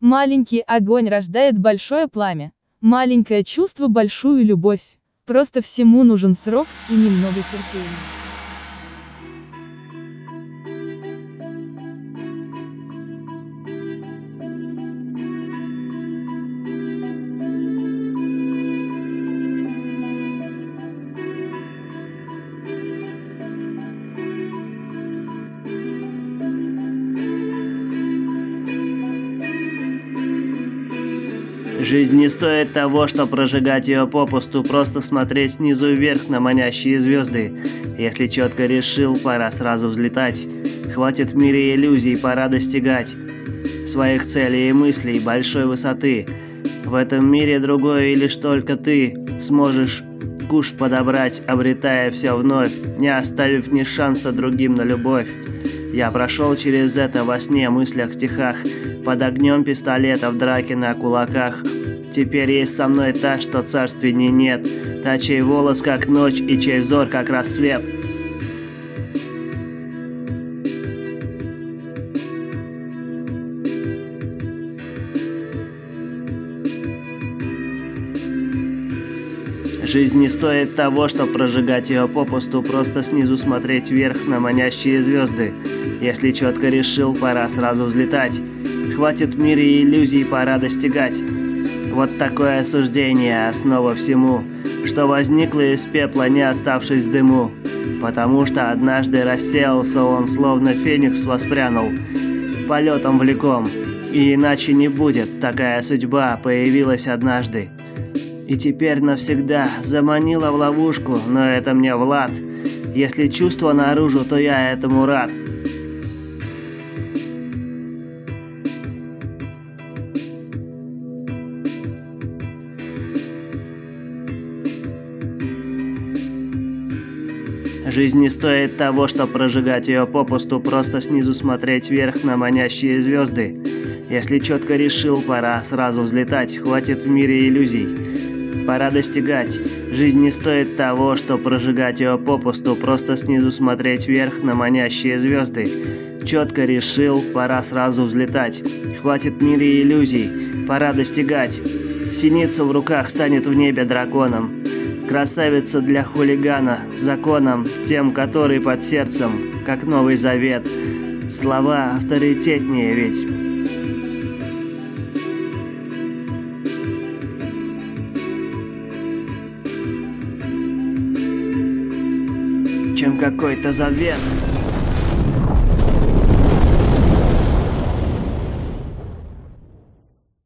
Маленький огонь рождает большое пламя. Маленькое чувство — большую любовь. Просто всему нужен срок и немного терпения. Жизнь не стоит того, что прожигать ее попусту, просто смотреть снизу вверх на манящие звезды. Если четко решил, пора сразу взлетать. Хватит в мире иллюзий, пора достигать своих целей и мыслей большой высоты. В этом мире другое и лишь только ты сможешь куш подобрать, обретая все вновь, не оставив ни шанса другим на любовь. Я прошел через это во сне, мыслях, стихах, под огнем пистолета, в драке на кулаках. Теперь есть со мной та, что царственней нет, та, чей волос как ночь и чей взор как рассвет. Жизнь не стоит того, чтобы прожигать ее попусту, просто снизу смотреть вверх на манящие звезды. Если четко решил, пора сразу взлетать. Хватит в мире иллюзий, пора достигать. Вот такое суждение, основа всему, что возникло из пепла, не оставшись в дыму. Потому что однажды рассеялся он, словно феникс воспрянул, полетом влеком. И иначе не будет, такая судьба появилась однажды. И теперь навсегда заманила в ловушку, но это мне Влад. Если чувство наружу, то я этому рад. Жизнь не стоит того, чтобы прожигать ее попусту, просто снизу смотреть вверх на манящие звезды. Если четко решил, пора сразу взлетать, хватит в мире иллюзий, пора достигать. Жизнь не стоит того, что прожигать ее попусту, просто снизу смотреть вверх на манящие звезды. Четко решил, пора сразу взлетать, хватит в мире иллюзий, пора достигать. Синица в руках станет в небе драконом. Красавица для хулигана, законом, тем, который под сердцем, как Новый Завет. Слова авторитетнее ведь. Чем какой-то завет.